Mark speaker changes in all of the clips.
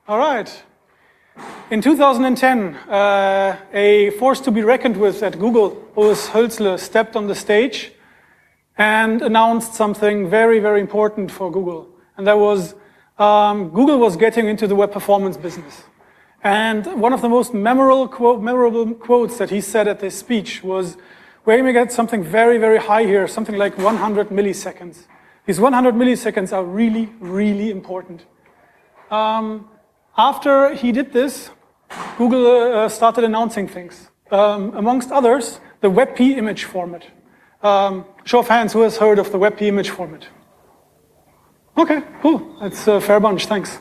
Speaker 1: All right. In 2010, a force to be reckoned with at Google, Urs Hölzle, stepped on the stage and announced something very, very important for Google. And that was Google was getting into the web performance business. And one of the most memorable quotes that he said at this speech was, we're going to get something very, very high here, something like 100 milliseconds. These 100 milliseconds are really, really important. After he did this, Google started announcing things. Amongst others, the WebP image format. Show of hands, who has heard of the WebP image format? Okay, cool. That's a fair bunch, thanks.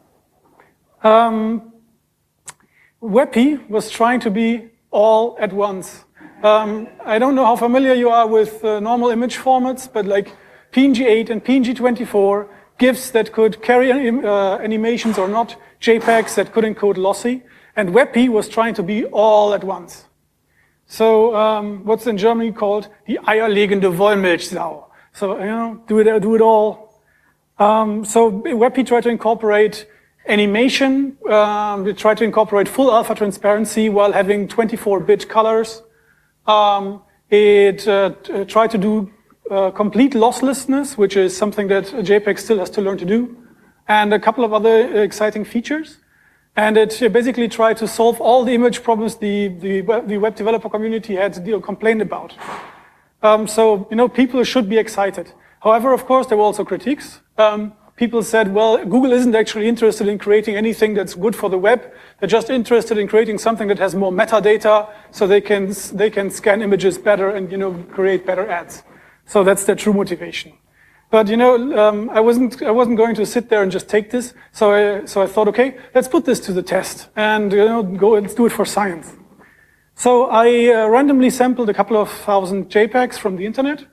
Speaker 1: WebP was trying to be all at once. I don't know how familiar you are with normal image formats, but like PNG8 and PNG24, GIFs that could carry animations or not, JPEGs that could encode lossy, and WebP was trying to be all at once. So what's in Germany called the eierlegende Wollmilchsau. So, you know, do it all. So WebP tried to incorporate animation, it tried to incorporate full alpha transparency while having 24-bit colors. It tried to do complete losslessness, which is something that JPEG still has to learn to do, and a couple of other exciting features. And it basically tried to solve all the image problems the web developer community had complained about. So, you know, people should be excited. However, of course, there were also critiques. People said, well, Google isn't actually interested in creating anything that's good for the web. They're just interested in creating something that has more metadata so they can scan images better and, you know, create better ads. So that's their true motivation. But, you know, I wasn't going to sit there and just take this. So I thought, okay, let's put this to the test and, you know, let's do it for science. So I randomly sampled a couple of thousand JPEGs from the internet.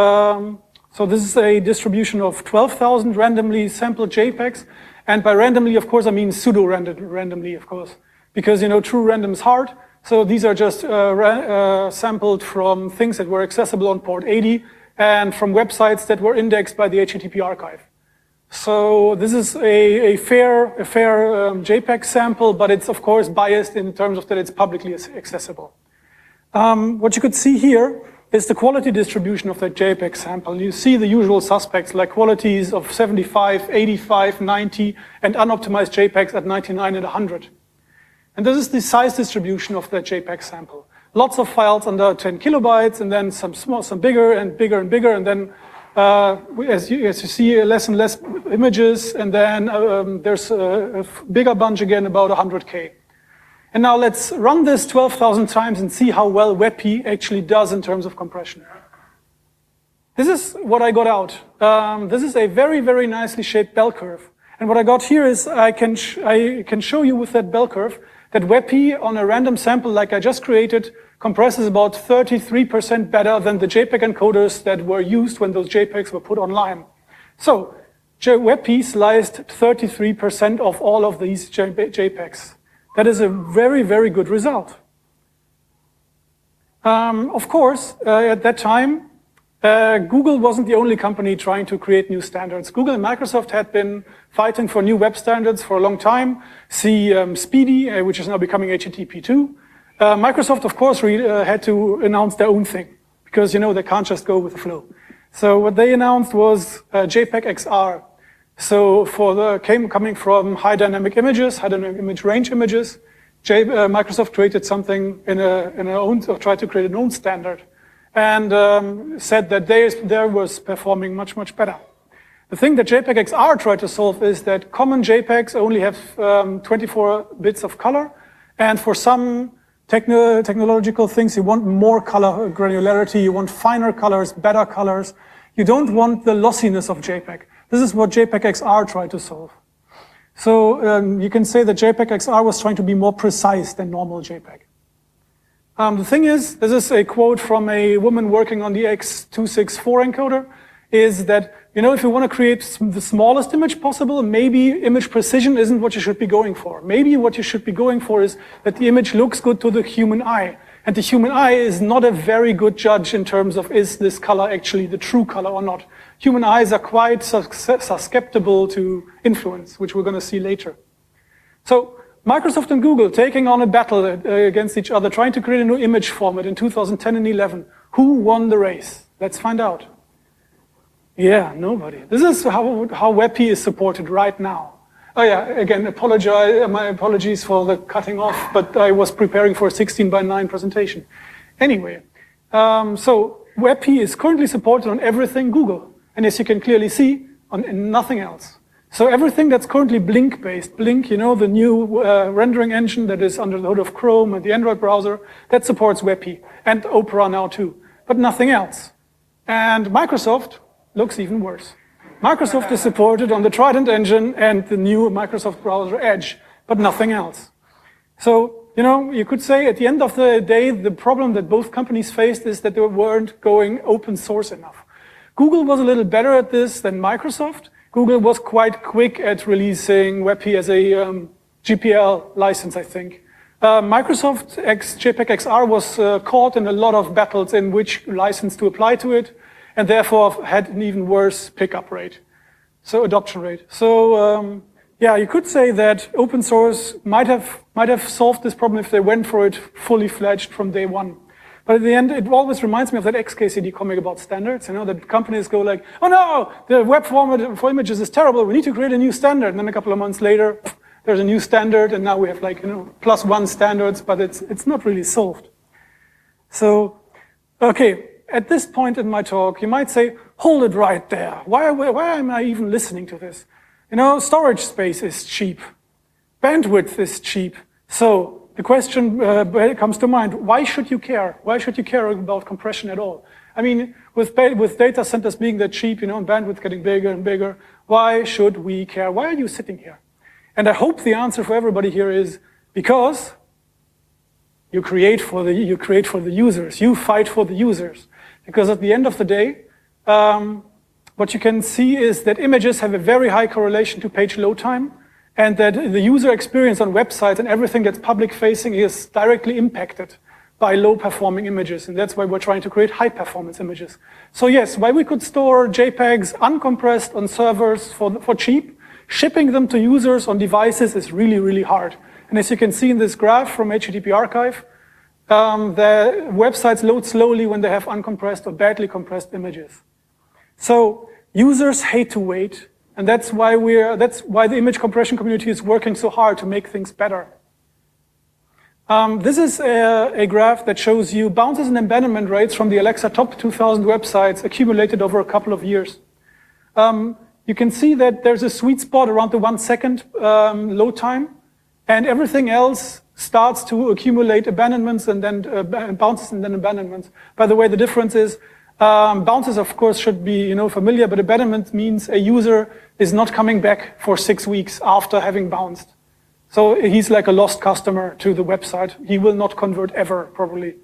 Speaker 1: So this is a distribution of 12,000 randomly sampled JPEGs. And by randomly, of course, I mean pseudo-randomly, of course. Because, you know, true random is hard. So these are just sampled from things that were accessible on port 80 and from websites that were indexed by the HTTP archive. So this is a fair JPEG sample, but it's, of course, biased in terms of that it's publicly accessible. What you could see here is the quality distribution of that JPEG sample. You see the usual suspects like qualities of 75, 85, 90, and unoptimized JPEGs at 99 and 100. And this is the size distribution of that JPEG sample. Lots of files under 10 kilobytes, and then some small, some bigger and bigger and bigger, and then as you see, less and less images, and then there's a bigger bunch again, about 100K. And now let's run this 12,000 times and see how well WebP actually does in terms of compression. This is what I got out. This is a very, very nicely shaped bell curve. And what I got here is I can show you with that bell curve that WebP on a random sample like I just created compresses about 33% better than the JPEG encoders that were used when those JPEGs were put online. So WebP sliced 33% of all of these JPEGs. That is a very, very good result. Of course, at that time, Google wasn't the only company trying to create new standards. Google and Microsoft had been fighting for new web standards for a long time. See SPDY, which is now becoming HTTP2. Microsoft, of course, had to announce their own thing because, you know, they can't just go with the flow. So what they announced was JPEG XR. So coming from high dynamic images, high dynamic image range images, Microsoft created something tried to create an own standard, and said that there was performing much, much better. The thing that JPEG XR tried to solve is that common JPEGs only have 24 bits of color, and for some technological things, you want more color granularity, you want finer colors, better colors. You don't want the lossiness of JPEG. This is what JPEG XR tried to solve. So you can say that JPEG XR was trying to be more precise than normal JPEG. The thing is, this is a quote from a woman working on the X264 encoder, is that, you know, if you want to create the smallest image possible, maybe image precision isn't what you should be going for. Maybe what you should be going for is that the image looks good to the human eye. And the human eye is not a very good judge in terms of is this color actually the true color or not. Human eyes are quite susceptible to influence, which we're going to see later. So Microsoft and Google taking on a battle against each other, trying to create a new image format in 2010 and 11. Who won the race? Let's find out. Yeah, nobody. This is how WebP is supported right now. Oh yeah, again, my apologies for the cutting off, but I was preparing for a 16:9 presentation. Anyway, so WebP is currently supported on everything Google. And as you can clearly see, on nothing else. So everything that's currently Blink-based, Blink, you know, the new rendering engine that is under the hood of Chrome and the Android browser, that supports WebP, and Opera now too, but nothing else. And Microsoft looks even worse. Microsoft is supported on the Trident engine and the new Microsoft browser Edge, but nothing else. So, you know, you could say at the end of the day, the problem that both companies faced is that they weren't going open source enough. Google was a little better at this than Microsoft. Google was quite quick at releasing WebP as a GPL license, I think. Microsoft JPEG XR was caught in a lot of battles in which license to apply to it, and therefore had an even worse pickup rate, so adoption rate. So yeah, you could say that open source might have solved this problem if they went for it fully fledged from day one. But at the end, it always reminds me of that XKCD comic about standards, you know, that companies go like, oh no, the web format for images is terrible, we need to create a new standard. And then a couple of months later, there's a new standard, and now we have like, you know, +1 standards, but it's not really solved. So, okay, at this point in my talk, you might say, hold it right there. Why am I even listening to this? You know, storage space is cheap. Bandwidth is cheap. So, the question comes to mind, why should you care? Why should you care about compression at all? I mean, with data centers being that cheap, you know, and bandwidth getting bigger and bigger, why should we care? Why are you sitting here? And I hope the answer for everybody here is because you create for the users. You fight for the users. Because at the end of the day, what you can see is that images have a very high correlation to page load time, and that the user experience on websites and everything that's public-facing is directly impacted by low-performing images, and that's why we're trying to create high-performance images. So yes, why we could store JPEGs uncompressed on servers for cheap, shipping them to users on devices is really, really hard. And as you can see in this graph from HTTP Archive, the websites load slowly when they have uncompressed or badly compressed images. So users hate to wait. And that's why the image compression community is working so hard to make things better. This is a graph that shows you bounces and abandonment rates from the Alexa top 2,000 websites accumulated over a couple of years. You can see that there's a sweet spot around the 1 second load time, and everything else starts to accumulate abandonments and then bounces and then abandonments. By the way, the difference is bounces, of course, should be, you know, familiar, but abandonment means a user is not coming back for 6 weeks after having bounced. So he's like a lost customer to the website. He will not convert ever, probably.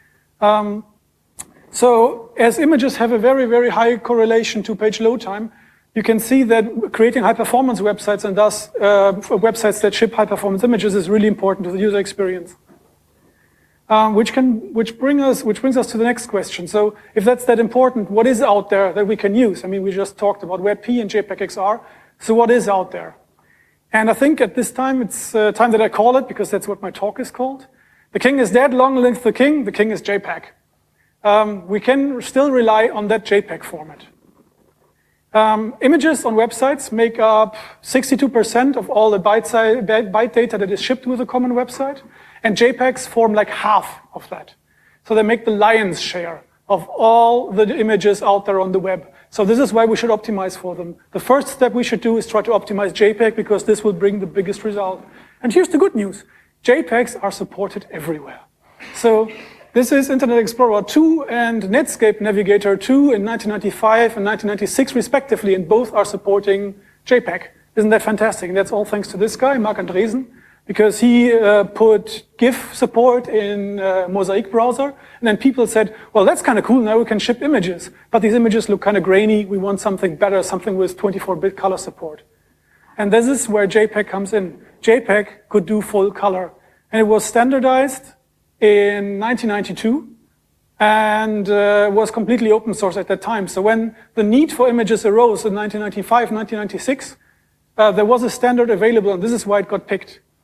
Speaker 1: So as images have a very, very high correlation to page load time, you can see that creating high-performance websites and thus websites that ship high-performance images is really important to the user experience. Which brings us to the next question. So if that's that important, what is out there that we can use? I mean, we just talked about WebP and JPEG XR. So what is out there? And I think at this time, it's time that I call it, because that's what my talk is called. The king is dead, long live the king is JPEG. We can still rely on that JPEG format. Images on websites make up 62% of all the byte data that is shipped with a common website. And JPEGs form like half of that. So they make the lion's share of all the images out there on the web. So this is why we should optimize for them. The first step we should do is try to optimize JPEG, because this will bring the biggest result. And here's the good news. JPEGs are supported everywhere. So this is Internet Explorer 2 and Netscape Navigator 2 in 1995 and 1996 respectively, and both are supporting JPEG. Isn't that fantastic? And that's all thanks to this guy, Marc Andreessen, because he put GIF support in Mosaic browser, and then people said, well, that's kind of cool, now we can ship images. But these images look kind of grainy, we want something better, something with 24-bit color support. And this is where JPEG comes in. JPEG could do full color. And it was standardized in 1992, and was completely open source at that time. So when the need for images arose in 1995, 1996, there was a standard available, and this is why it got picked.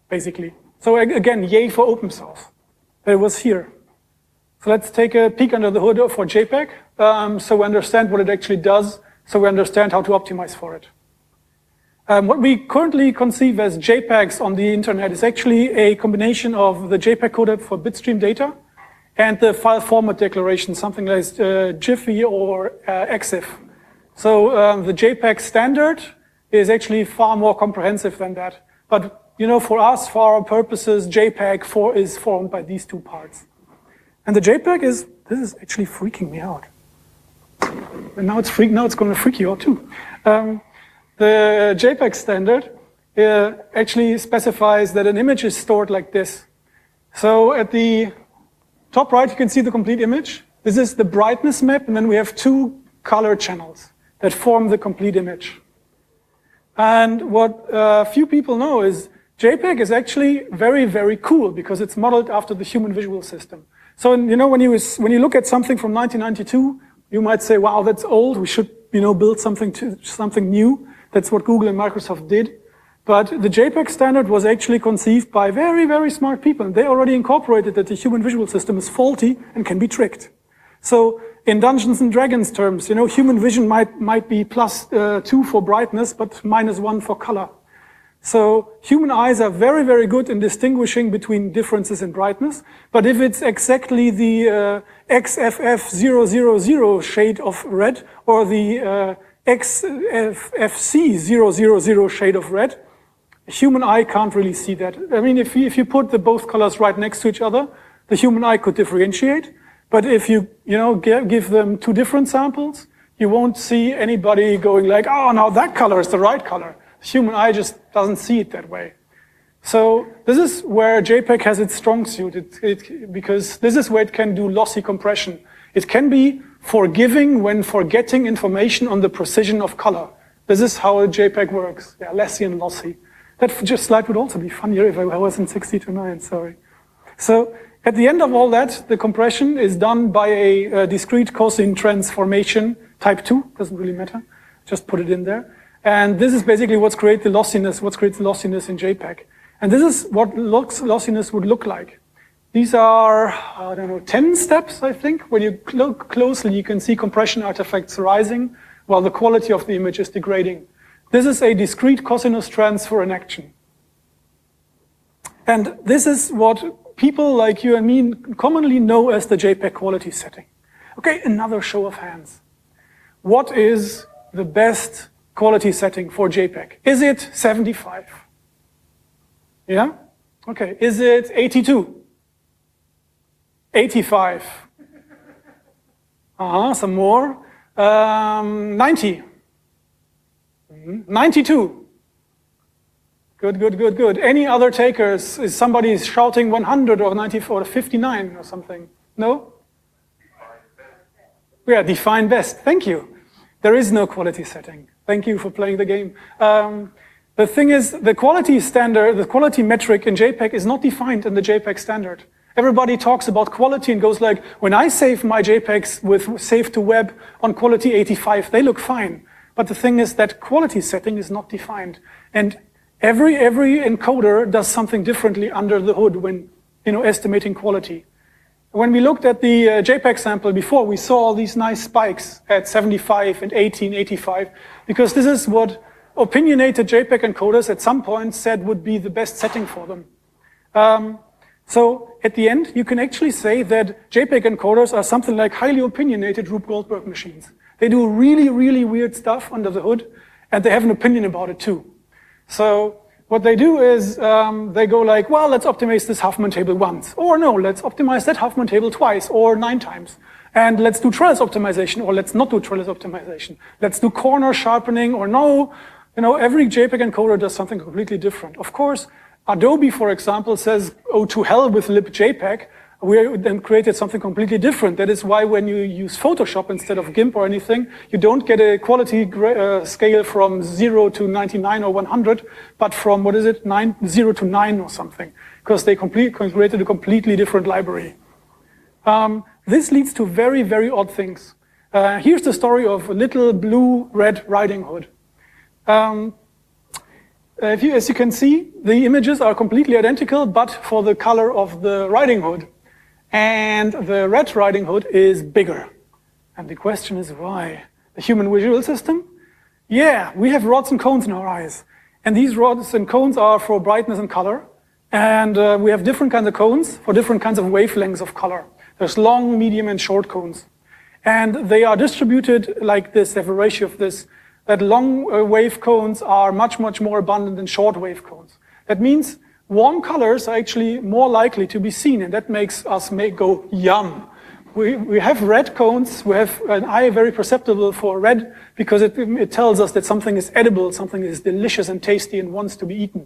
Speaker 1: basically. So again, yay for open source. It was here. So let's take a peek under the hood for JPEG, so we understand what it actually does, so we understand how to optimize for it. What we currently conceive as JPEGs on the internet is actually a combination of the JPEG codec for bitstream data and the file format declaration, something like Jiffy or EXIF. So the JPEG standard is actually far more comprehensive than that. But you know, for us, for our purposes, JPEG is formed by these two parts. And the JPEG this is actually freaking me out. And now it's going to freak you out too. The JPEG standard actually specifies that an image is stored like this. So at the top right, you can see the complete image. This is the brightness map, and then we have two color channels that form the complete image. And what few people know is JPEG is actually very, very cool because it's modeled after the human visual system. So you know, when you look at something from 1992, you might say, "Wow, that's old. We should build something new." That's what Google and Microsoft did. But the JPEG standard was actually conceived by very, very smart people. And they already incorporated that the human visual system is faulty and can be tricked. So in Dungeons and Dragons terms, you know, human vision might be +2 for brightness, but -1 for color. So human eyes are very, very good in distinguishing between differences in brightness. But if it's exactly the XFF000 shade of red or the XFC000 shade of red, a human eye can't really see that. I mean, if you put both colors right next to each other, the human eye could differentiate. But if you give them two different samples, you won't see anybody going like, "Oh, now that color is the right color." The human eye just doesn't see it that way. So this is where JPEG has its strong suit, because this is where it can do lossy compression. It can be forgiving when forgetting information on the precision of color. This is how a JPEG works. Yeah, Lessian lossy. That slide would also be funnier if I wasn't 60:9, sorry. So at the end of all that, the compression is done by a discrete cosine transformation, type 2, doesn't really matter, just put it in there. And this is basically what creates the lossiness in JPEG. And this is what lossiness would look like. These are, I don't know, 10 steps, I think. When you look closely, you can see compression artifacts rising while the quality of the image is degrading. This is a discrete cosinus transfer in action. And this is what people like you and me commonly know as the JPEG quality setting. Okay, another show of hands. What is the best quality setting for JPEG? Is it 75? Yeah? Okay, is it 82? 85. Some more. 90. 92. Good. Any other takers? Is somebody shouting 100 or 94 or 59 or something? No? Yeah, define best. Thank you. There is no quality setting. Thank you for playing the game. The thing is, the quality standard, the quality metric in JPEG is not defined in the JPEG standard. Everybody talks about quality and goes like, when I save my JPEGs with save to web on quality 85, they look fine. But the thing is that quality setting is not defined. And every encoder does something differently under the hood when estimating quality. When we looked at the JPEG sample before, we saw all these nice spikes at 75 and 80 and 85, because this is what opinionated JPEG encoders at some point said would be the best setting for them. So at the end, you can actually say that JPEG encoders are something like highly opinionated Rube Goldberg machines. They do really, really weird stuff under the hood, and they have an opinion about it too. So what they do is they go like, well, let's optimize this Huffman table once. Or no, let's optimize that Huffman table twice or 9 times. And let's do trellis optimization, or let's not do trellis optimization. Let's do corner sharpening, or no. Every JPEG encoder does something completely different. Of course, Adobe, for example, says, oh, to hell with libJPEG. We then created something completely different. That is why when you use Photoshop instead of GIMP or anything, you don't get a quality scale from 0 to 99 or 100, but from, 0 to 9 or something, because they created a completely different library. This leads to very, very odd things. Here's the story of Little Blue Red Riding Hood. as you can see, the images are completely identical, but for the color of the Riding Hood. And the red Riding Hood is bigger. And the question is why? The human visual system? Yeah, we have rods and cones in our eyes. And these rods and cones are for brightness and color. And we have different kinds of cones for different kinds of wavelengths of color. There's long, medium, and short cones. And they are distributed like this. They have a ratio of this. That long wave cones are much, much more abundant than short wave cones. That means warm colors are actually more likely to be seen, and that makes us go, yum. We have red cones, we have an eye very perceptible for red because it tells us that something is edible, something is delicious and tasty and wants to be eaten.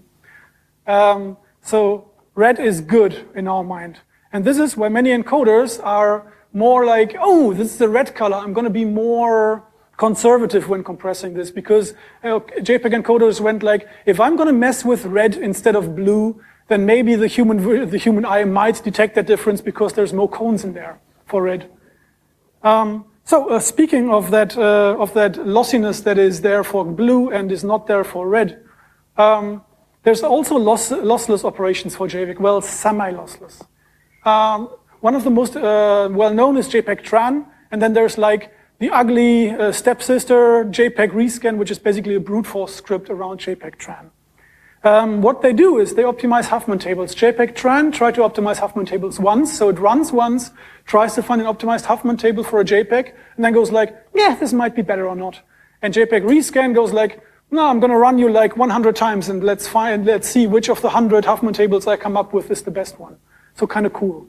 Speaker 1: So red is good in our mind. And this is why many encoders are more like, oh, this is a red color, I'm going to be more conservative when compressing this, because JPEG encoders went like, if I'm going to mess with red instead of blue, then maybe the human eye might detect that difference because there's more cones in there for red. Speaking of that lossiness that is there for blue and is not there for red, there's also lossless operations for JPEG, well, semi-lossless. One of the most well-known is JPEG Tran, and then there's like the ugly stepsister JPEG Rescan, which is basically a brute force script around JPEG Tran. What they do is they optimize Huffman tables. JPEG Tran try to optimize Huffman tables once, so it runs once, tries to find an optimized Huffman table for a JPEG, and then goes like, yeah, this might be better or not. And JPEG Rescan goes like, no, I'm going to run you like 100 times, and let's see which of the 100 Huffman tables I come up with is the best one. So kind of cool.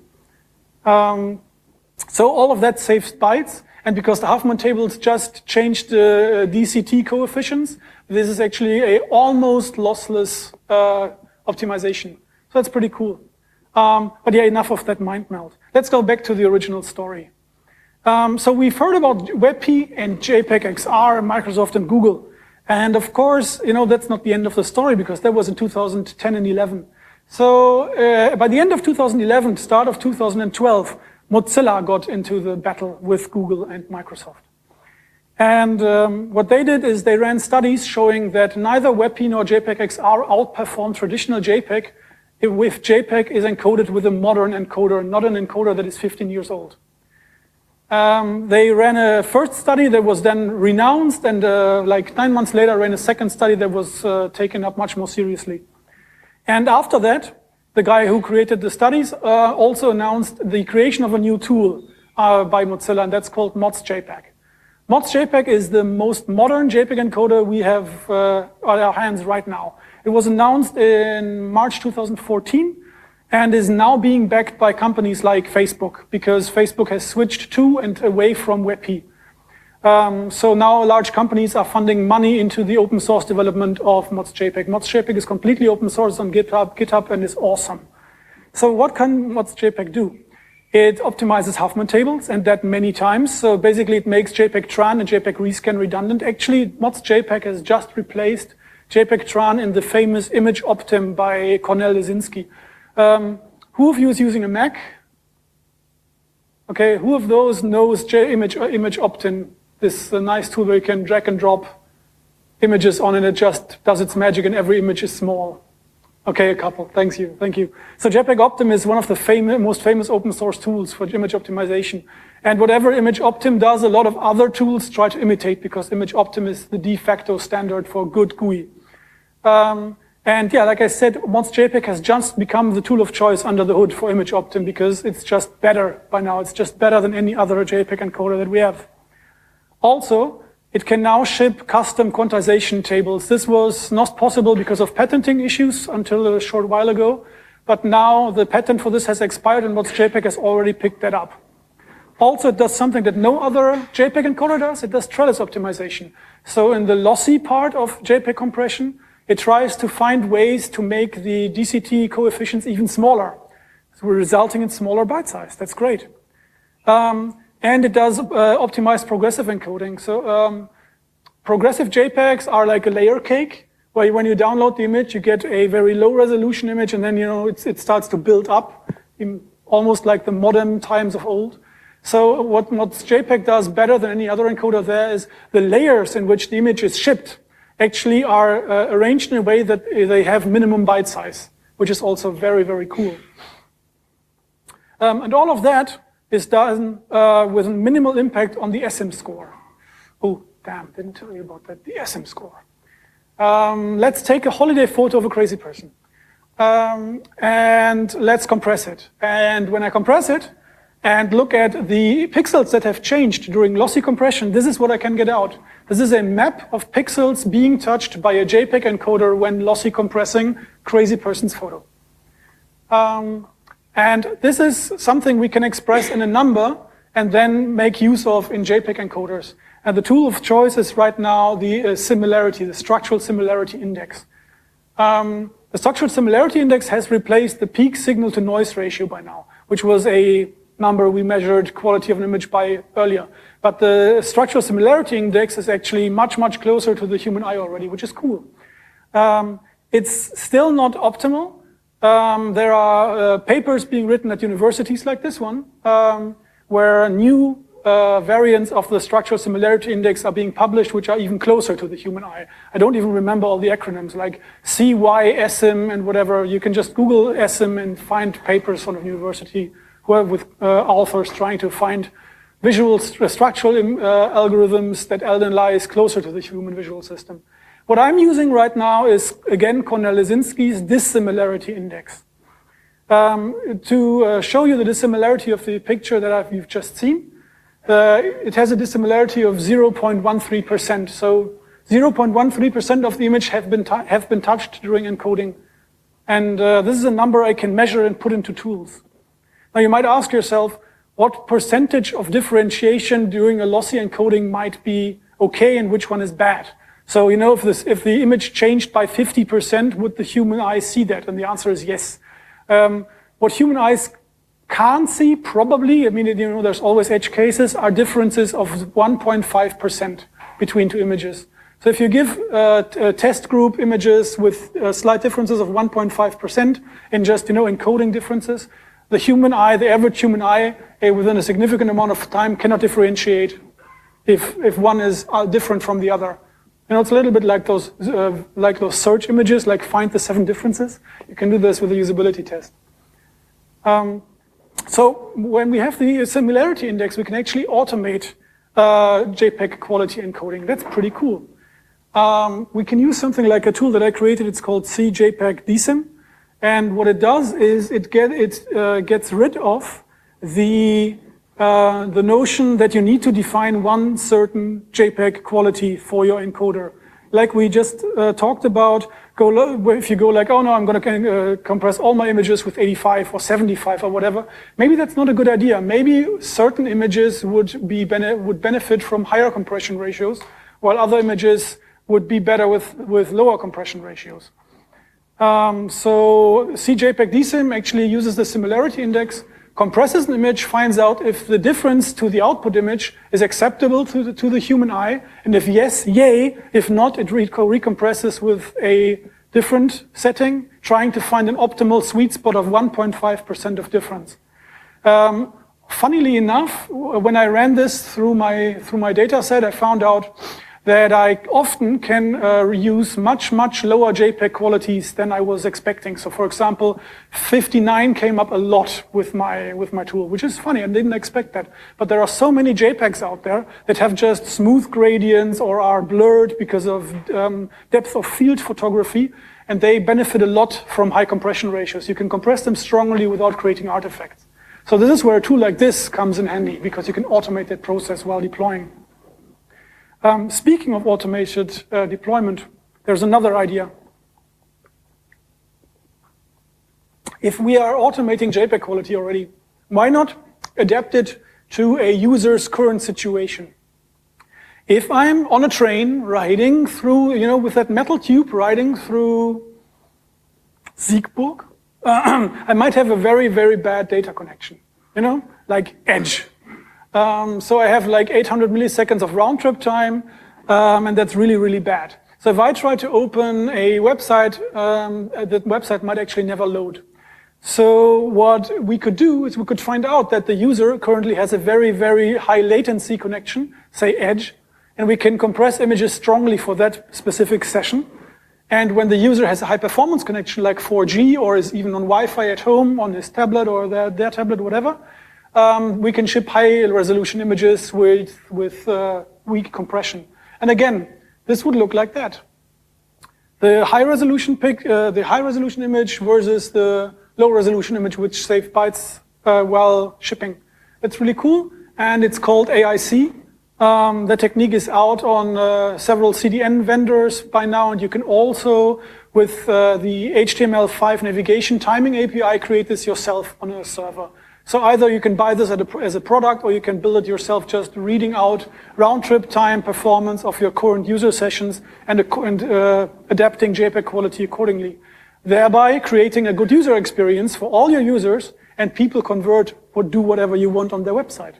Speaker 1: So all of that saves bytes. And because the Huffman tables just changed the DCT coefficients, this is actually a almost lossless optimization. So that's pretty cool. But yeah, enough of that mind melt. Let's go back to the original story. So we've heard about WebP and JPEG XR and Microsoft and Google. And of course, that's not the end of the story because that was in 2010 and 11. So by the end of 2011, start of 2012, Mozilla got into the battle with Google and Microsoft. And what they did is they ran studies showing that neither WebP nor JPEG XR outperform traditional JPEG if JPEG is encoded with a modern encoder, not an encoder that is 15 years old. They ran a first study that was then renounced, and like 9 months later ran a second study that was taken up much more seriously. And after that, the guy who created the studies also announced the creation of a new tool by Mozilla, and that's called MozJPEG. MozJPEG is the most modern JPEG encoder we have on our hands right now. It was announced in March 2014 and is now being backed by companies like Facebook, because Facebook has switched to and away from WebP. So now large companies are funding money into the open source development of MozJPEG. MozJPEG is completely open source on GitHub and is awesome. So what can MozJPEG do? It optimizes Huffman tables, and that many times. So basically it makes JPEG Tran and JPEG Rescan redundant. Actually, MozJPEG has just replaced JPEG Tran in the famous Image Optim by Cornel Lisinski. Who of you is using a Mac? Okay, who of those knows Image Optim? This nice tool where you can drag and drop images on and it just does its magic and every image is small. Okay, a couple, thank you. So JPEG Optim is one of the most famous open source tools for image optimization. And whatever Image Optim does, a lot of other tools try to imitate because Image Optim is the de facto standard for good GUI. And yeah, like I said, MozJPEG has just become the tool of choice under the hood for Image Optim because it's just better by now. It's just better than any other JPEG encoder that we have. Also, it can now ship custom quantization tables. This was not possible because of patenting issues until a short while ago, but now the patent for this has expired and MozJPEG has already picked that up. Also, it does something that no other JPEG encoder does. It does trellis optimization. So in the lossy part of JPEG compression, it tries to find ways to make the DCT coefficients even smaller, so resulting in smaller byte size. That's great. And it does optimize progressive encoding. So progressive JPEGs are like a layer cake, where when you download the image, you get a very low resolution image, and then it starts to build up, almost like the modem times of old. So what JPEG does better than any other encoder there is the layers in which the image is shipped actually are arranged in a way that they have minimum byte size, which is also very, very cool. And all of that is done with minimal impact on the SIM score. Oh, damn, didn't tell you about that, the SIM score. Let's take a holiday photo of a crazy person. And let's compress it. And when I compress it and look at the pixels that have changed during lossy compression, this is what I can get out. This is a map of pixels being touched by a JPEG encoder when lossy compressing crazy person's photo. And this is something we can express in a number and then make use of in JPEG encoders. And the tool of choice is right now the similarity, the structural similarity index. The structural similarity index has replaced the peak signal to noise ratio by now, which was a number we measured quality of an image by earlier. But the structural similarity index is actually much, much closer to the human eye already, which is cool. It's still not optimal. There are papers being written at universities like this one, where new variants of the structural similarity index are being published, which are even closer to the human eye. I don't even remember all the acronyms, like CY, SIM, and whatever. You can just Google SIM and find papers from the university with authors trying to find visual structural algorithms that lies closer to the human visual system. What I'm using right now is, again, Cornell-Leszczynski's dissimilarity index. To show you the dissimilarity of the picture that you've just seen, it has a dissimilarity of 0.13%. So 0.13% of the image have been touched during encoding. And this is a number I can measure and put into tools. Now you might ask yourself, what percentage of differentiation during a lossy encoding might be okay and which one is bad? So, you know, if the image changed by 50%, would the human eye see that? And the answer is yes. What human eyes can't see, probably, I mean, you know, there's always edge cases, are differences of 1.5% between two images. So if you give test group images with slight differences of 1.5% in just, you know, encoding differences, the human eye, the average human eye, within a significant amount of time cannot differentiate if one is different from the other. You know, it's a little bit like those search images, like find the 7 differences. You can do this with a usability test. So when we have the similarity index, we can actually automate JPEG quality encoding. That's pretty cool. We can use something like a tool that I created. It's called CJPEG DSIM. And what it does is it gets rid of the notion that you need to define one certain JPEG quality for your encoder. Like we just talked about, if you go like, oh no, I'm going to compress all my images with 85 or 75 or whatever, maybe that's not a good idea. Maybe certain images would benefit from higher compression ratios, while other images would be better with lower compression ratios. So CJPEG DSIM actually uses the similarity index, compresses an image, finds out if the difference to the output image is acceptable to the human eye, and if yes, yay. If not, it recompresses with a different setting, trying to find an optimal sweet spot of 1.5% of difference. Funnily enough, when I ran this through my data set, I found out that I often can use much, much lower JPEG qualities than I was expecting. So for example, 59 came up a lot with my tool, which is funny, I didn't expect that. But there are so many JPEGs out there that have just smooth gradients or are blurred because of depth of field photography, and they benefit a lot from high compression ratios. You can compress them strongly without creating artifacts. So this is where a tool like this comes in handy, because you can automate that process while deploying. Speaking of automated deployment, there's another idea. If we are automating JPEG quality already, why not adapt it to a user's current situation? If I'm on a train riding through, you know, with that metal tube riding through Siegburg, I might have a very, very bad data connection, you know, like edge. So I have like 800 milliseconds of round trip time, and that's really, really bad. So if I try to open a website, that website might actually never load. So what we could do is we could find out that the user currently has a very, very high latency connection, say edge, and we can compress images strongly for that specific session. And when the user has a high performance connection like 4G or is even on Wi-Fi at home on his tablet or their tablet, whatever, we can ship high resolution images with weak compression. And again, this would look like that. The high resolution image versus the low resolution image, which saves bytes while shipping. It's really cool, and it's called AIC. The technique is out on several CDN vendors by now, and you can also, with the HTML5 navigation timing API, create this yourself on a server. So either you can buy this as a product, or you can build it yourself, just reading out round-trip time performance of your current user sessions and adapting JPEG quality accordingly, thereby creating a good user experience for all your users, and people convert or do whatever you want on their website.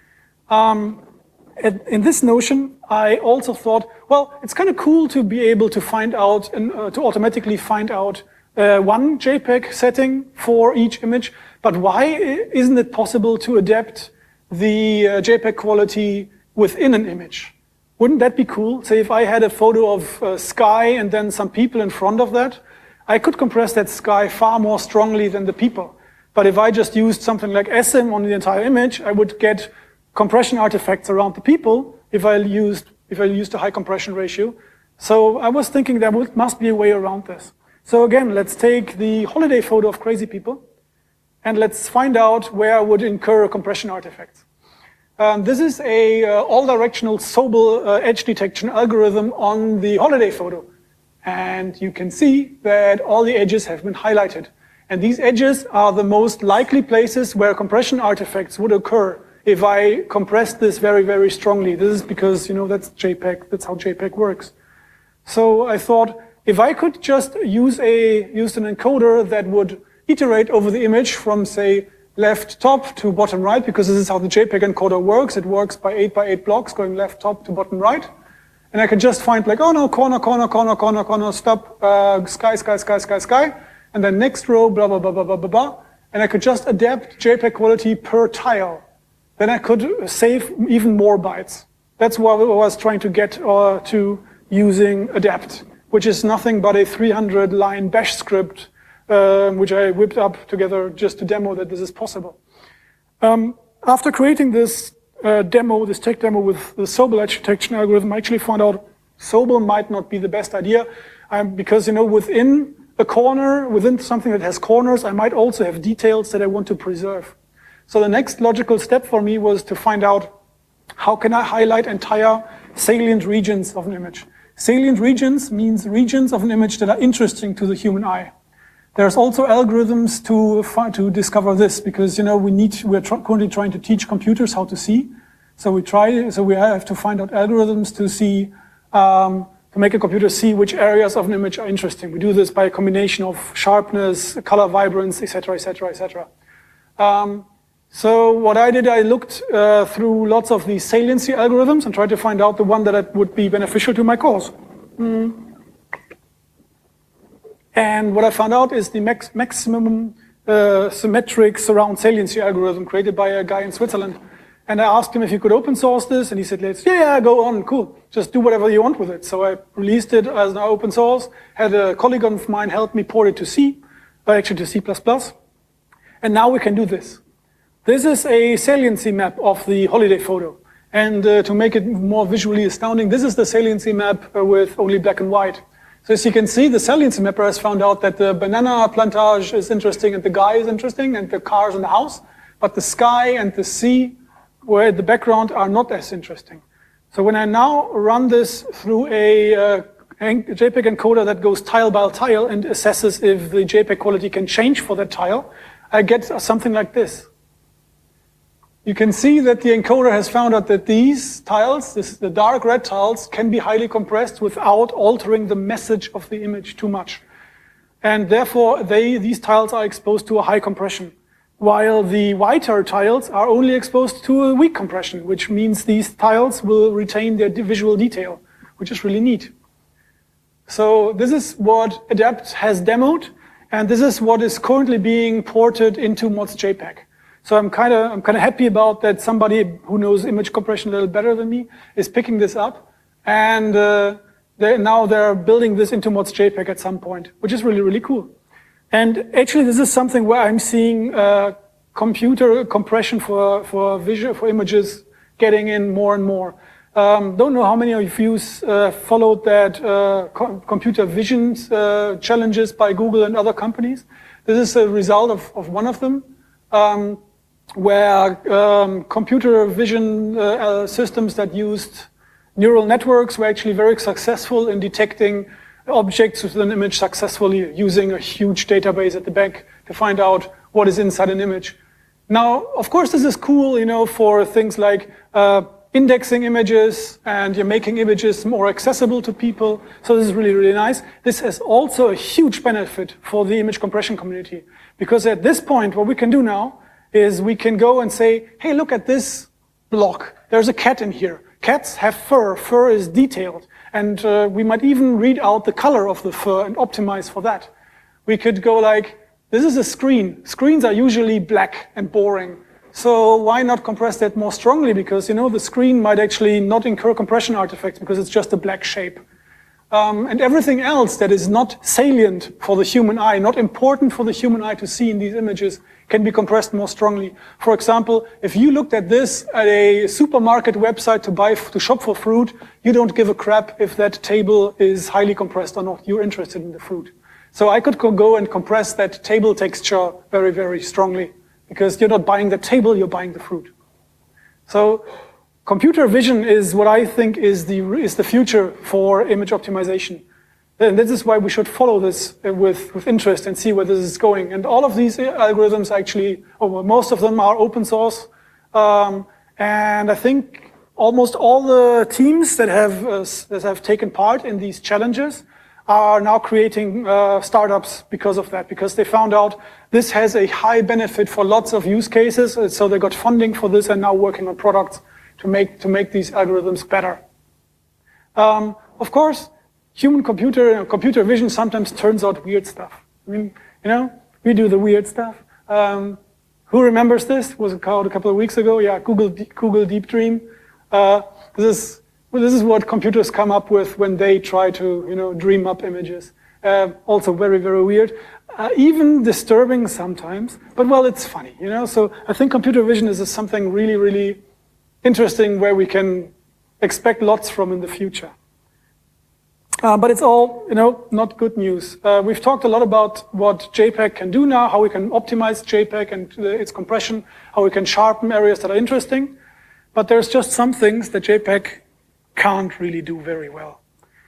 Speaker 1: In this notion, I also thought, well, it's kind of cool to be able to find out and to automatically find out one JPEG setting for each image, but why isn't it possible to adapt the JPEG quality within an image? Wouldn't that be cool? Say if I had a photo of sky and then some people in front of that, I could compress that sky far more strongly than the people. But if I just used something like SM on the entire image, I would get compression artifacts around the people if I used a high compression ratio. So I was thinking there must be a way around this. So again, let's take the holiday photo of crazy people, and let's find out where I would incur compression artifacts. This is a all-directional Sobel edge detection algorithm on the holiday photo. And you can see that all the edges have been highlighted. And these edges are the most likely places where compression artifacts would occur if I compress this very, very strongly. This is because, that's JPEG, that's how JPEG works. So I thought, if I could just use an encoder that would iterate over the image from, say, left top to bottom right, because this is how the JPEG encoder works. It works by 8x8 blocks, going left top to bottom right. And I could just find like, oh no, corner, corner, corner, corner, corner, stop, sky, sky, sky, sky, sky. And then next row, blah, blah, blah, blah, blah, blah, blah. And I could just adapt JPEG quality per tile. Then I could save even more bytes. That's what I was trying to get to using adapt, which is nothing but a 300-line bash script, which I whipped up together just to demo that this is possible. After creating this this tech demo with the Sobel edge detection algorithm, I actually found out Sobel might not be the best idea, because within a corner, within something that has corners, I might also have details that I want to preserve. So the next logical step for me was to find out how can I highlight entire salient regions of an image. Salient regions means regions of an image that are interesting to the human eye. There's also algorithms to discover this, because we're currently trying to teach computers how to see. So we have to find out algorithms to see to make a computer see which areas of an image are interesting. We do this by a combination of sharpness, color vibrance, etc., etc., etc. So what I did, I looked through lots of these saliency algorithms and tried to find out the one that would be beneficial to my cause. And what I found out is the maximum symmetric surround saliency algorithm created by a guy in Switzerland. And I asked him if he could open source this, and he said, yeah, go on, cool. Just do whatever you want with it. So I released it as an open source, had a colleague of mine help me port it to C, actually to C++. And now we can do this. This is a saliency map of the holiday photo. And to make it more visually astounding, this is the saliency map with only black and white. So as you can see, the saliency mapper has found out that the banana plantage is interesting and the guy is interesting and the cars and the house, but the sky and the sea, where the background are not as interesting. So when I now run this through a JPEG encoder that goes tile by tile and assesses if the JPEG quality can change for that tile, I get something like this. You can see that the encoder has found out that these tiles, the dark red tiles, can be highly compressed without altering the message of the image too much. And therefore, these tiles are exposed to a high compression, while the whiter tiles are only exposed to a weak compression, which means these tiles will retain their visual detail, which is really neat. So this is what Adapt has demoed, and this is what is currently being ported into Mods JPEG. So I'm kind of happy about that. Somebody who knows image compression a little better than me is picking this up, and they're building this into Mods JPEG at some point, which is really, really cool. And actually, this is something where I'm seeing computer compression for images getting in more and more. Don't know how many of you followed that computer vision challenges by Google and other companies. This is a result of one of them, where computer vision systems that used neural networks were actually very successful in detecting objects within an image successfully, using a huge database at the back to find out what is inside an image. Now, of course, this is cool, for things like indexing images, and you're making images more accessible to people. So this is really, really nice. This has also a huge benefit for the image compression community, because at this point, what we can do now is we can go and say, hey, look at this block. There's a cat in here. Cats have fur. Fur is detailed. And we might even read out the color of the fur and optimize for that. We could go like, this is a screen. Screens are usually black and boring. So why not compress that more strongly? Because, the screen might actually not incur compression artifacts because it's just a black shape. And everything else that is not salient for the human eye, not important for the human eye to see in these images, can be compressed more strongly. For example, if you looked at this at a supermarket website to shop for fruit, you don't give a crap if that table is highly compressed or not. You're interested in the fruit. So I could go and compress that table texture very, very strongly, because you're not buying the table, you're buying the fruit. So computer vision is what I think is the future for image optimization. And this is why we should follow this with interest and see where this is going. And all of these algorithms actually, or most of them, are open source. And I think almost all the teams that have taken part in these challenges are now creating startups because of that, because they found out this has a high benefit for lots of use cases. So they got funding for this and now working on products to make these algorithms better. Of course, computer vision sometimes turns out weird stuff. I mean, we do the weird stuff. Who remembers this? Was it called a couple of weeks ago? Yeah, Google Deep Dream. This is what computers come up with when they try to, dream up images. Also very, very weird. Even disturbing sometimes, but well, it's funny, So I think computer vision is something really, really interesting where we can expect lots from in the future. But it's all, not good news. We've talked a lot about what JPEG can do now, how we can optimize JPEG and its compression, how we can sharpen areas that are interesting. But there's just some things that JPEG can't really do very well.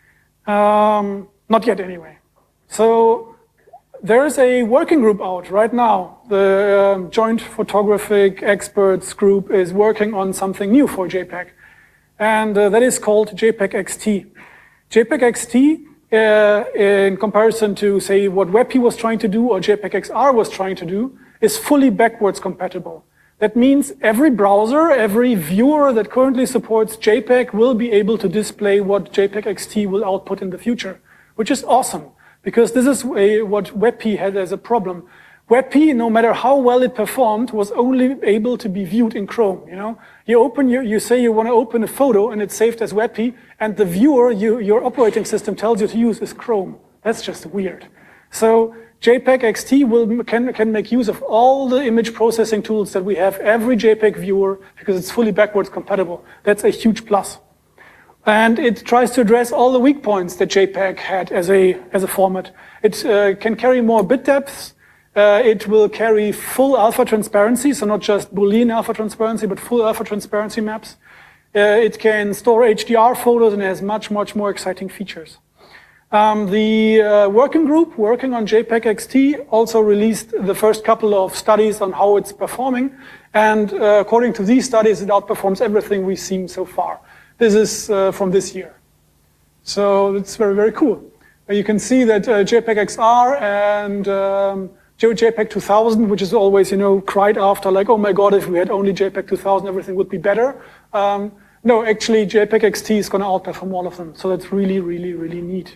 Speaker 1: Not yet, anyway. So there's a working group out right now. The Joint Photographic Experts group is working on something new for JPEG. And that is called JPEG XT. JPEG XT, in comparison to, say, what WebP was trying to do or JPEG XR was trying to do, is fully backwards compatible. That means every browser, every viewer that currently supports JPEG will be able to display what JPEG XT will output in the future, which is awesome, because this is what WebP had as a problem. WebP, no matter how well it performed, was only able to be viewed in Chrome. You say you want to open a photo and it's saved as WebP, and the viewer your operating system tells you to use is Chrome. That's just weird. So JPEG XT can make use of all the image processing tools that we have, every JPEG viewer, because it's fully backwards compatible. That's a huge plus. And it tries to address all the weak points that JPEG had as a format. It can carry more bit depths. It will carry full alpha transparency, so not just Boolean alpha transparency, but full alpha transparency maps. It can store HDR photos and has much, much more exciting features. The working group working on JPEG XT also released the first couple of studies on how it's performing. And according to these studies, it outperforms everything we've seen so far. This is from this year. So it's very, very cool. You can see that JPEG XR and JPEG 2000, which is always, cried after, like, oh my God, if we had only JPEG 2000, everything would be better. No, actually, JPEG XT is going to outperform all of them. So that's really, really, really neat.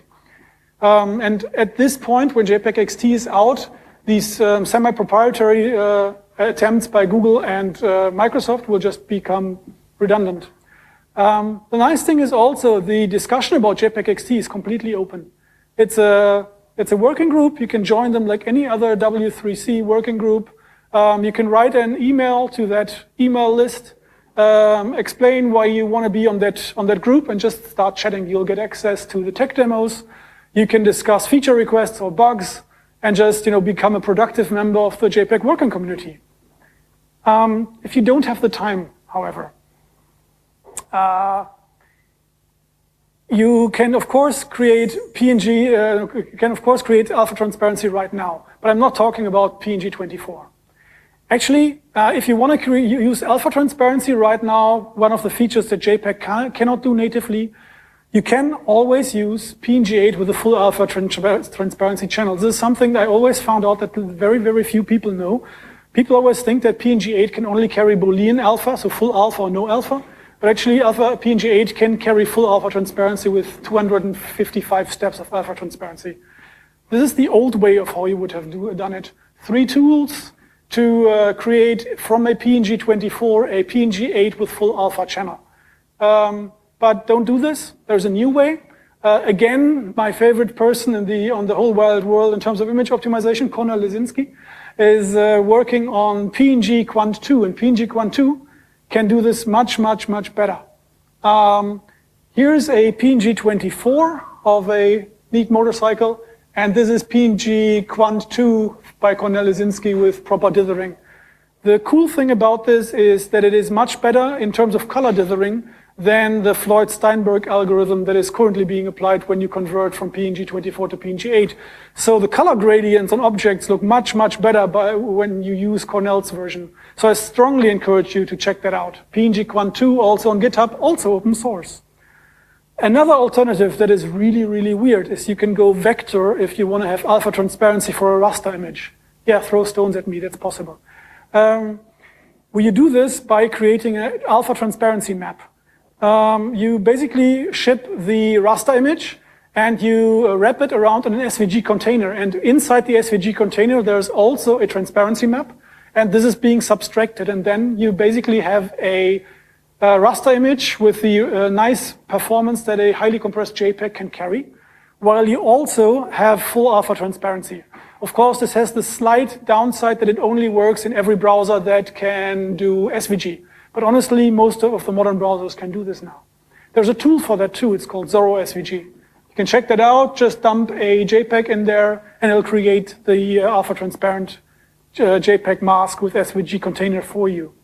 Speaker 1: And at this point, when JPEG XT is out, these semi-proprietary attempts by Google and Microsoft will just become redundant. The nice thing is also the discussion about JPEG XT is completely open. It's a working group. You can join them like any other W3C working group. You can write an email to that email list, explain why you want to be on that group, and just start chatting. You'll get access to the tech demos. You can discuss feature requests or bugs, and just become a productive member of the JPEG working community. If you don't have the time, however, you can of course create PNG. You can of course create alpha transparency right now, but I'm not talking about PNG24. Actually, if you want to use alpha transparency right now, one of the features that JPEG cannot do natively, you can always use PNG8 with a full alpha transparency channel. This is something that I always found out that very, very few people know. People always think that PNG8 can only carry Boolean alpha, so full alpha or no alpha. But actually, PNG8 can carry full alpha transparency with 255 steps of alpha transparency. This is the old way of how you would have done it. 3 tools to create from a PNG24 a PNG8 with full alpha channel. But don't do this. There's a new way. Again, my favorite person on the whole wide world in terms of image optimization, Cornel Lisinski, is working on PNG Quant 2, and PNG Quant 2 can do this much, much, much better. Here's a PNG24 of a neat motorcycle, and this is PNG Quant 2 by Cornel Lisinski with proper dithering. The cool thing about this is that it is much better in terms of color dithering than the Floyd-Steinberg algorithm that is currently being applied when you convert from PNG24 to PNG8. So the color gradients on objects look much, much better when you use Cornell's version. So I strongly encourage you to check that out. PNG Quant 2, also on GitHub, also open source. Another alternative that is really, really weird is you can go vector if you want to have alpha transparency for a raster image. Yeah, throw stones at me, that's possible. Well, you do this by creating an alpha transparency map. You basically ship the raster image and you wrap it around in an SVG container. And inside the SVG container, there's also a transparency map. And this is being subtracted. And then you basically have a raster image with the nice performance that a highly compressed JPEG can carry, while you also have full alpha transparency. Of course, this has the slight downside that it only works in every browser that can do SVG. But honestly, most of the modern browsers can do this now. There's a tool for that too. It's called Zorro SVG. You can check that out. Just dump a JPEG in there, and it'll create the alpha transparent JPEG mask with SVG container for you.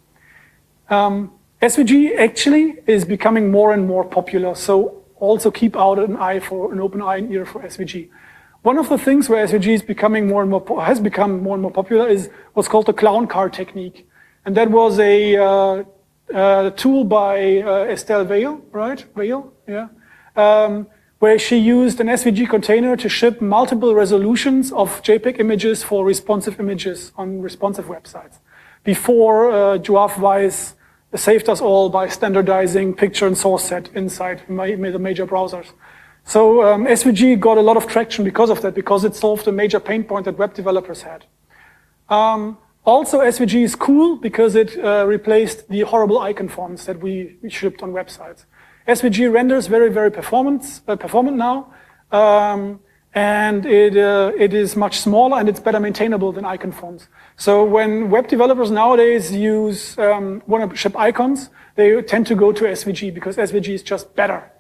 Speaker 1: SVG actually is becoming more and more popular. So also keep out an open eye and ear for SVG. One of the things where SVG is becoming has become more and more popular is what's called the clown car technique. And that was a tool by Estelle Vail, right? Vail, yeah. Where she used an SVG container to ship multiple resolutions of JPEG images for responsive images on responsive websites. Before Joaf Weiss saved us all by standardizing picture and source set inside the major browsers. So SVG got a lot of traction because of that, because it solved a major pain point that web developers had. Also, SVG is cool because it replaced the horrible icon fonts that we shipped on websites. SVG renders very, very performant now, and it is much smaller and it's better maintainable than icon fonts. So when web developers nowadays want to ship icons, they tend to go to SVG because SVG is just better.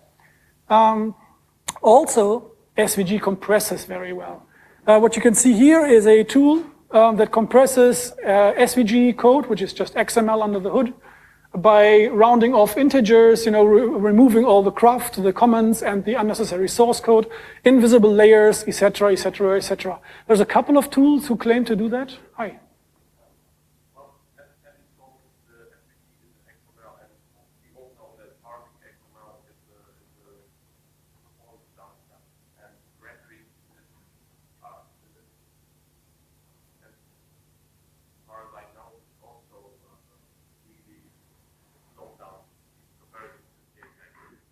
Speaker 1: Also, SVG compresses very well. What you can see here is a tool that compresses SVG code, which is just XML under the hood, by rounding off integers, removing all the cruft, the comments, and the unnecessary source code, invisible layers, etc., etc., etc. There's a couple of tools who claim to do that. Hi.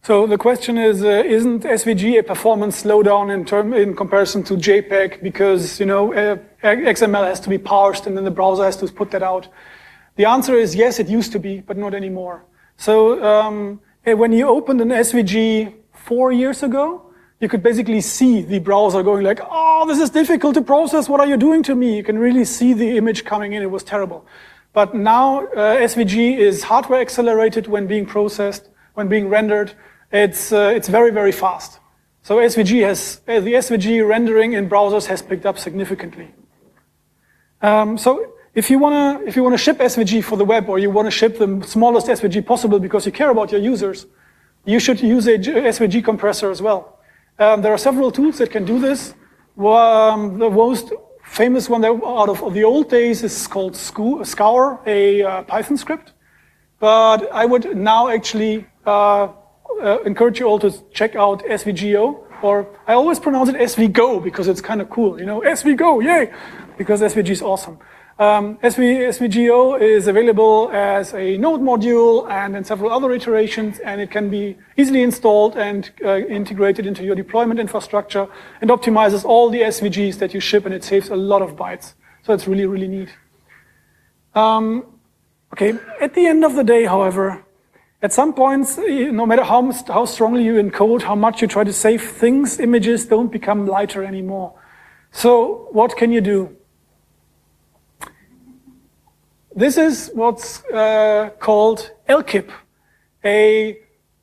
Speaker 1: So the question is, isn't SVG a performance slowdown in comparison to JPEG because, XML has to be parsed and then the browser has to put that out? The answer is yes, it used to be, but not anymore. So when you opened an SVG 4 years ago, you could basically see the browser going like, oh, this is difficult to process, what are you doing to me? You can really see the image coming in, it was terrible. But now SVG is hardware accelerated when being processed, when being rendered. It's very, very fast. So the SVG rendering in browsers has picked up significantly. So if you wanna ship SVG for the web, or you wanna ship the smallest SVG possible because you care about your users, you should use a SVG compressor as well. There are several tools that can do this. The most famous one out of the old days is called Scour, a Python script. But I would now actually encourage you all to check out SVGO, or I always pronounce it SVGO because it's kind of cool, SVGO, yay, because SVG is awesome. SVGO is available as a node module and in several other iterations, and it can be easily installed and integrated into your deployment infrastructure and optimizes all the SVGs that you ship, and it saves a lot of bytes. So it's really, really neat. Okay, at the end of the day, however, at some points, no matter how strongly you encode, how much you try to save things, images don't become lighter anymore. So what can you do? This is what's called LKIP, a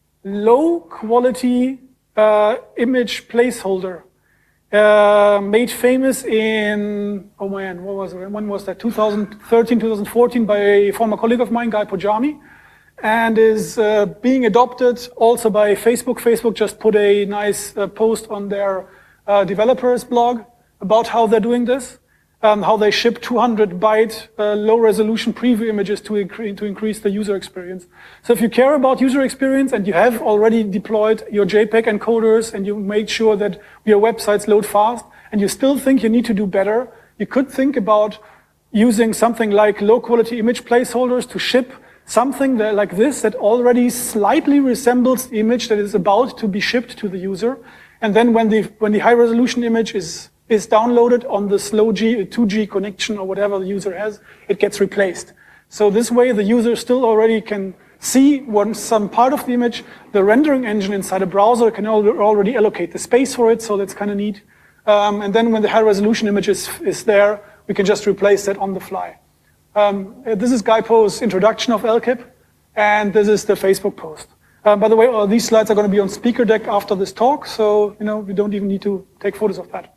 Speaker 1: low-quality image placeholder, made famous in, oh man, when was that? 2013, 2014 by a former colleague of mine, Guy Pojami, and is being adopted also by Facebook. Facebook just put a nice post on their developers blog about how they're doing this. How they ship 200-byte low-resolution preview images to increase the user experience. So if you care about user experience and you have already deployed your JPEG encoders and you made sure that your websites load fast and you still think you need to do better, you could think about using something like low-quality image placeholders to ship something like this that already slightly resembles the image that is about to be shipped to the user. And then when the high-resolution image is downloaded on the slow 2G connection or whatever the user has, it gets replaced. So this way the user still already can see some part of the image. The rendering engine inside a browser can already allocate the space for it, so that's kind of neat. And then when the high resolution image is there, we can just replace that on the fly. This is Guy Po's introduction of LKIP, and this is the Facebook post. By the way, all these slides are going to be on speaker deck after this talk, so we don't even need to take photos of that.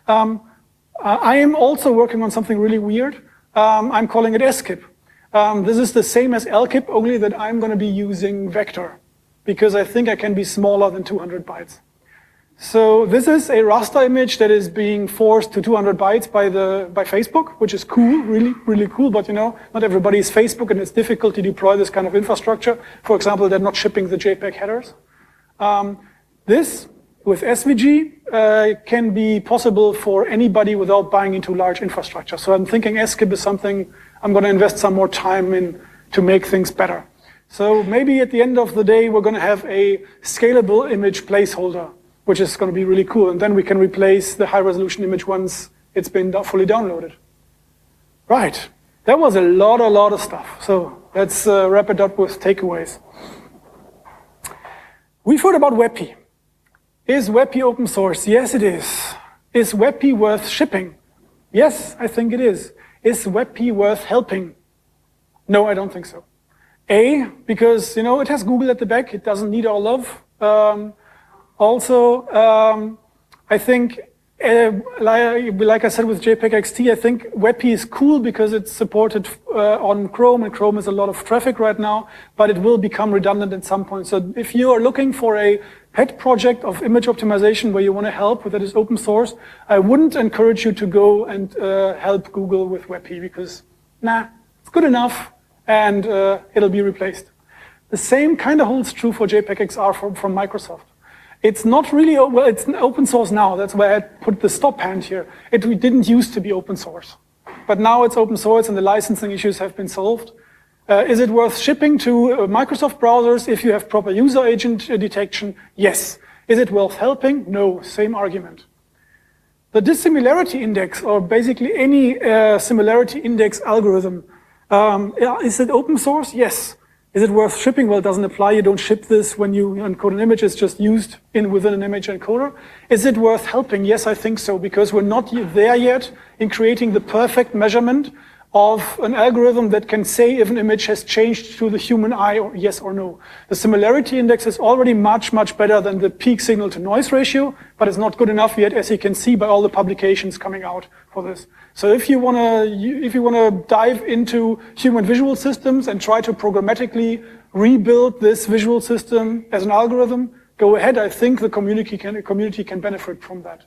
Speaker 1: I am also working on something really weird. I'm calling it SKIP. This is the same as LKIP, only that I'm going to be using vector, because I think I can be smaller than 200 bytes. So this is a raster image that is being forced to 200 bytes by Facebook, which is cool, really, really cool. But not everybody is Facebook, and it's difficult to deploy this kind of infrastructure. For example, they're not shipping the JPEG headers. This, with SVG, can be possible for anybody without buying into large infrastructure. So I'm thinking SKIP is something I'm going to invest some more time in to make things better. So maybe at the end of the day, we're going to have a scalable image placeholder, which is going to be really cool. And then we can replace the high-resolution image once it's been fully downloaded. Right. That was a lot of stuff. So let's wrap it up with takeaways. We've heard about WebP. Is WebP open source? Yes, it is. Is WebP worth shipping? Yes, I think it is. Is WebP worth helping? No, I don't think so. Because it has Google at the back. It doesn't need our love. I think, like I said with JPEG XT, I think WebP is cool because it's supported on Chrome, and Chrome has a lot of traffic right now, but it will become redundant at some point. So if you are looking for a pet project of image optimization where you want to help that is open source, I wouldn't encourage you to go and help Google with WebP because, it's good enough and it'll be replaced. The same kind of holds true for JPEG XR from Microsoft. It's not really, it's open source now. That's why I put the stop hand here. It didn't used to be open source. But now it's open source and the licensing issues have been solved. Is it worth shipping to Microsoft browsers if you have proper user agent detection? Yes. Is it worth helping? No, same argument. The dissimilarity index, or basically any similarity index algorithm, is it open source? Yes. Is it worth shipping? Well, it doesn't apply. You don't ship this when you encode an image. It's just used within an image encoder. Is it worth helping? Yes, I think so, because we're not there yet in creating the perfect measurement of an algorithm that can say if an image has changed to the human eye, or yes or no. The similarity index is already much, much better than the peak signal to noise ratio, but it's not good enough yet, as you can see by all the publications coming out for this. So if you wanna dive into human visual systems and try to programmatically rebuild this visual system as an algorithm, go ahead. I think the community can benefit from that.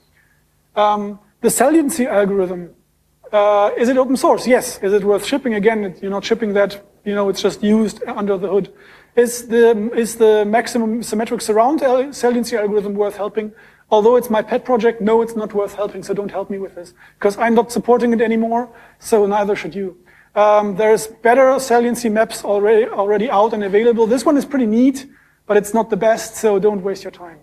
Speaker 1: The saliency algorithm. Is it open source? Yes. Is it worth shipping? Again, you're not shipping that, it's just used under the hood. Is the maximum symmetric surround saliency algorithm worth helping? Although it's my pet project, no, it's not worth helping, so don't help me with this. Because I'm not supporting it anymore, so neither should you. There's better saliency maps already out and available. This one is pretty neat, but it's not the best, so don't waste your time.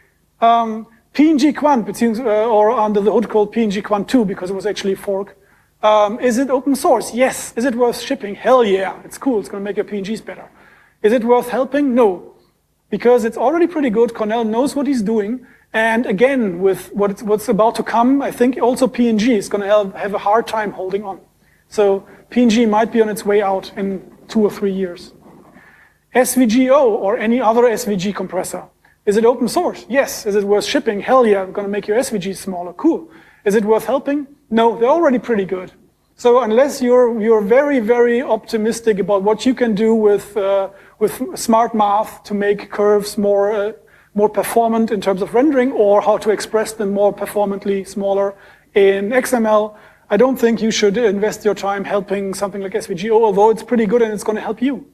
Speaker 1: PNG Quant, it seems, or under the hood called PNG Quant 2, because it was actually a fork. Is it open source? Yes. Is it worth shipping? Hell yeah. It's cool. It's going to make your PNGs better. Is it worth helping? No. Because it's already pretty good. Cornell knows what he's doing. And again, with what's about to come, I think also PNG is going to have a hard time holding on. So PNG might be on its way out in 2 or 3 years. SVGO, or any other SVG compressor. Is it open source? Yes. Is it worth shipping? Hell yeah, I'm going to make your SVG smaller. Cool. Is it worth helping? No, they're already pretty good. So unless you're very, very optimistic about what you can do with smart math to make curves more performant in terms of rendering, or how to express them more performantly smaller in XML, I don't think you should invest your time helping something like SVGO, although it's pretty good and it's going to help you.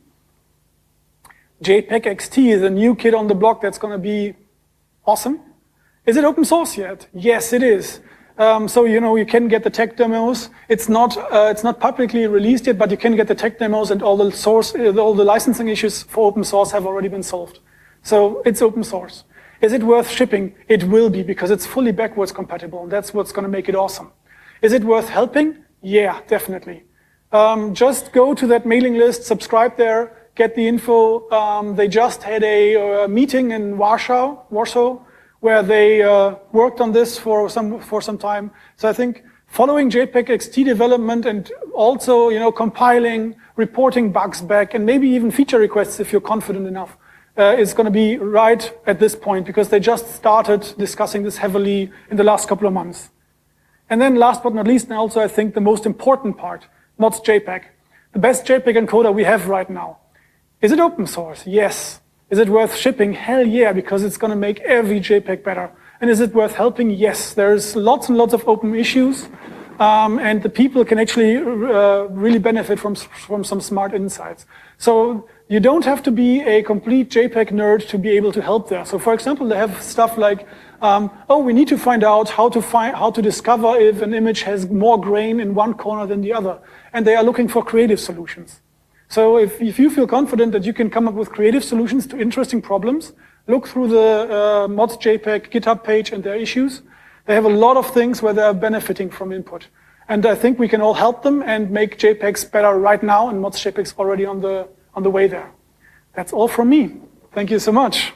Speaker 1: JPEG XT is a new kid on the block that's going to be awesome. Is it open source yet? Yes, it is. So you can get the tech demos. It's not publicly released yet, but you can get the tech demos, and all the licensing issues for open source have already been solved. So it's open source. Is it worth shipping? It will be, because it's fully backwards compatible, and that's what's going to make it awesome. Is it worth helping? Yeah, definitely. Just go to that mailing list, subscribe there. Get the info. They just had a meeting in Warsaw, where they worked on this for some time. So I think following JPEG XT development and also compiling, reporting bugs back, and maybe even feature requests if you're confident enough, is going to be right at this point, because they just started discussing this heavily in the last couple of months. And then last but not least, and also I think the most important part, Mods JPEG, the best JPEG encoder we have right now. Is it open source? Yes. Is it worth shipping? Hell yeah, because it's going to make every JPEG better. And is it worth helping? Yes. There's lots and lots of open issues, and the people can actually really benefit from some smart insights. So you don't have to be a complete JPEG nerd to be able to help there. So for example, they have stuff like, we need to find out how to discover if an image has more grain in one corner than the other. And they are looking for creative solutions. So if you feel confident that you can come up with creative solutions to interesting problems, look through the Mods JPEG GitHub page and their issues. They have a lot of things where they are benefiting from input. And I think we can all help them and make JPEGs better right now, and Mods JPEG's already on the way there. That's all from me. Thank you so much.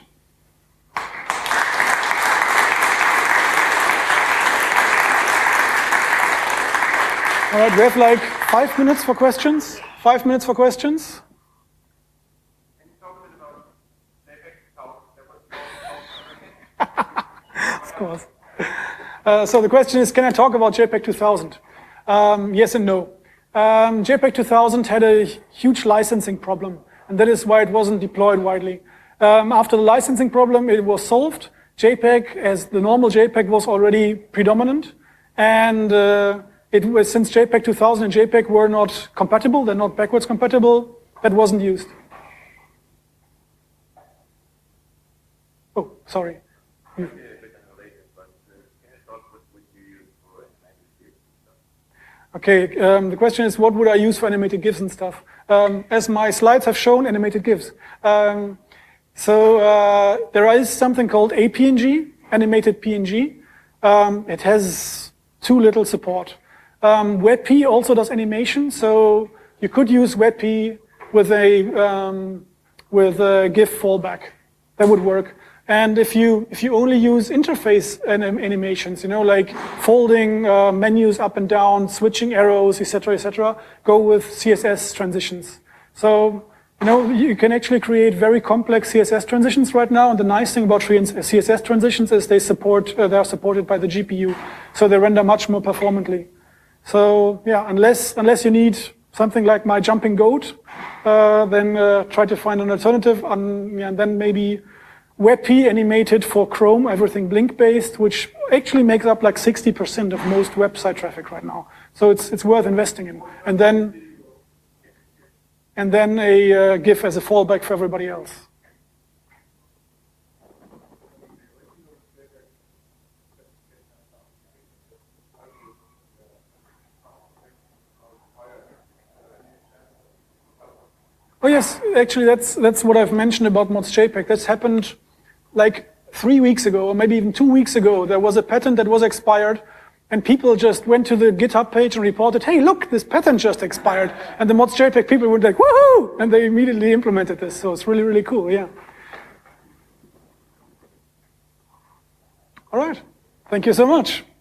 Speaker 1: All right, we have like 5 minutes for questions. 5 minutes for questions.
Speaker 2: Can you talk a bit about JPEG 2000?
Speaker 1: Of course. So the question is, can I talk about JPEG 2000? Yes and no. JPEG 2000 had a huge licensing problem, and that is why it wasn't deployed widely. After the licensing problem, it was solved. JPEG, as the normal JPEG, was already predominant, and it was, since JPEG 2000 and JPEG were not compatible, they're not backwards compatible, that wasn't used. Oh, sorry. Okay, the question is, what would I use for animated GIFs and stuff? As my slides have shown, animated GIFs. There is something called APNG, animated PNG. It has too little support. WebP also does animation, so you could use WebP with a GIF fallback. That would work. And if you only use interface animations, like folding menus up and down, switching arrows, etc., go with CSS transitions. So you can actually create very complex CSS transitions right now. And the nice thing about CSS transitions is they are supported by the GPU, so they render much more performantly. So yeah, unless you need something like my jumping goat, then try to find an alternative, and then maybe WebP animated for Chrome, everything Blink-based, which actually makes up like 60% of most website traffic right now. So it's worth investing in. And then a GIF as a fallback for everybody else. Oh yes, actually that's what I've mentioned about mods.jpg. That's happened like 3 weeks ago, or maybe even 2 weeks ago. There was a patent that was expired, and people just went to the GitHub page and reported, hey, look, this patent just expired. And the mods.jpg people were like, woohoo! And they immediately implemented this. So it's really, really cool, yeah. All right, thank you so much.